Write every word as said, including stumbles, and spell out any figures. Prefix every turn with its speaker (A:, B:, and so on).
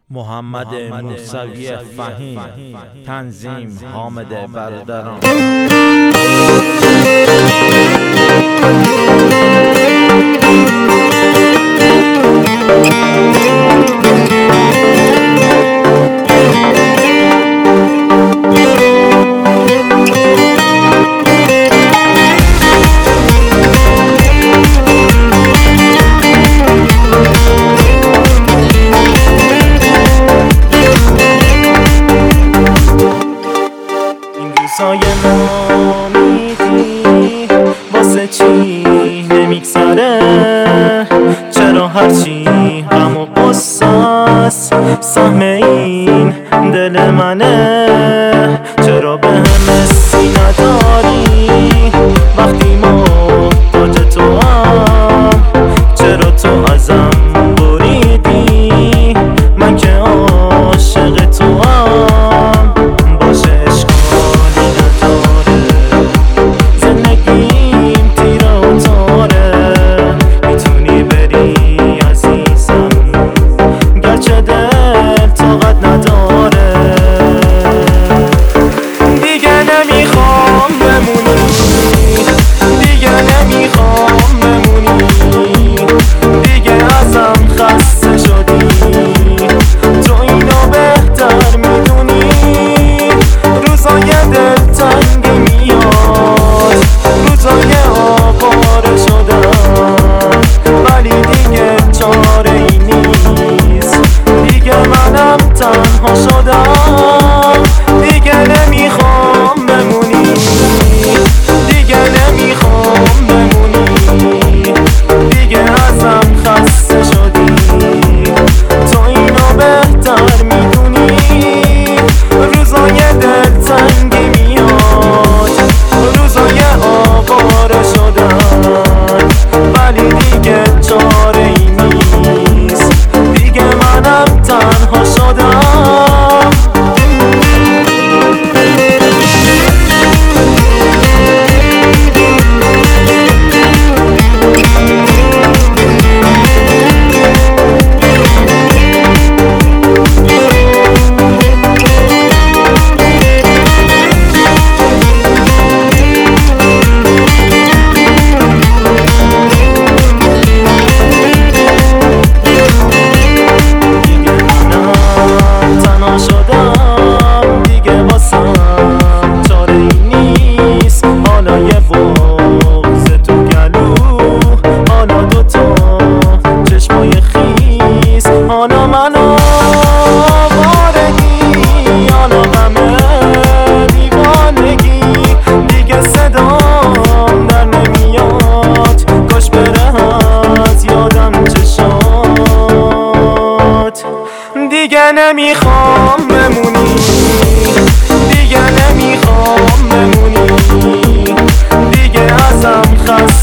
A: محمد موسوی فهیم، تنظیم حامد برادران.
B: روزای نامیدی واسه چی نمیگذره؟ چرا هرچی غم و قصاست سهم این دل منه؟ چرا به هم سی نداری وقتی محتاج تو هم؟ چرا تو ازم بریدی من که عاشق تو هم؟ باشه اشکالی نداره زندگیم تیره و تاره، میتونی بری عزیزم گرچه دل طاقت نداره. دیگه نمیخوام بمونی، دیگه نمیخوام بمونی، دیگه ازم خسته شدی، تو اینو بهتر میدونی. روزای دلتنگی میاد، روزای آواره شدن، ولی دیگه چاره ای نیست، دیگه منم تنها شدم. دیگه نمیخوام بمونی، دیگه نمیخوام بمونی، دیگه ازم خسته شدی، تو اینو بهتر میدونی. روزای دلتنگی میاد، روزای آواره شدن، ولی دیگه چاره ای نیست، دیگه منم تنها شدم. شدم دیگه واسم چاره ای نیست، حالا یه بغض تو گلو، حالا دوتا چشمای خیس، حالا من آوارگی، حالا غمه دیوانگی، دیگه صدام در نمیاد، کاش بره از یادم چشات. دیگه نمیخوام بمونی، دیگه نمیخوام بمونی، دیگه ازم خسته